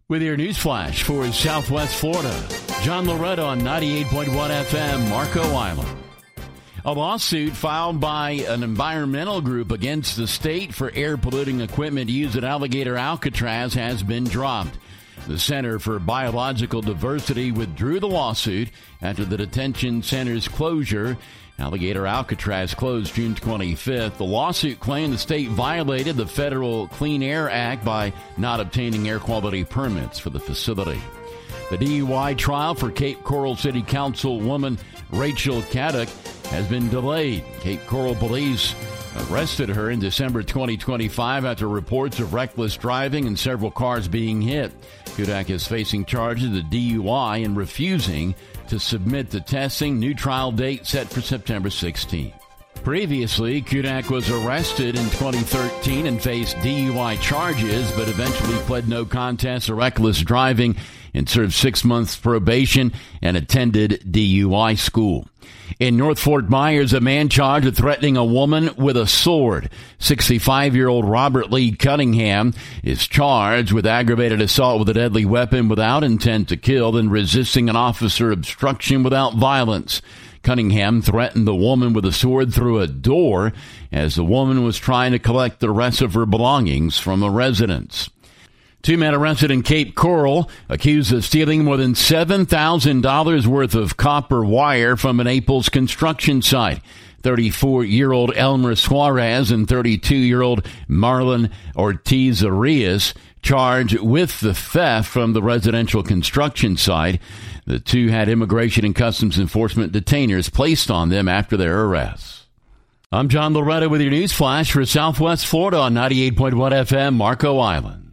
With your news flash for Southwest Florida, John Loretta on 98.1 FM, Marco Island. A lawsuit filed by an environmental group against the state for air polluting equipment used at Alligator Alcatraz has been dropped. The Center for Biological Diversity withdrew the lawsuit after the detention center's closure. Alligator Alcatraz closed June 25th. The lawsuit claimed the state violated the Federal Clean Air Act by not obtaining air quality permits for the facility. The DUI trial for Cape Coral City Councilwoman Rachel Caddick has been delayed. Cape Coral police arrested her in December 2025 after reports of reckless driving and several cars being hit. Kudak is facing charges of DUI and refusing to submit the testing. New trial date set for September 16th. Previously, Kudak was arrested in 2013 and faced DUI charges, but eventually pled no contest to reckless driving and served 6 months probation and attended DUI school. In North Fort Myers, a man charged with threatening a woman with a sword. 65-year-old Robert Lee Cunningham is charged with aggravated assault with a deadly weapon without intent to kill and resisting an officer obstruction without violence. Cunningham threatened the woman with a sword through a door as the woman was trying to collect the rest of her belongings from a residence. Two men arrested in Cape Coral accused of stealing more than $7,000 worth of copper wire from a Naples construction site. 34-year-old Elmer Suarez and 32-year-old Marlon Ortiz Arias charged with the theft from the residential construction site. The two had Immigration and Customs Enforcement detainers placed on them after their arrests. I'm John Loretta with your news flash for Southwest Florida on 98.1 FM, Marco Island.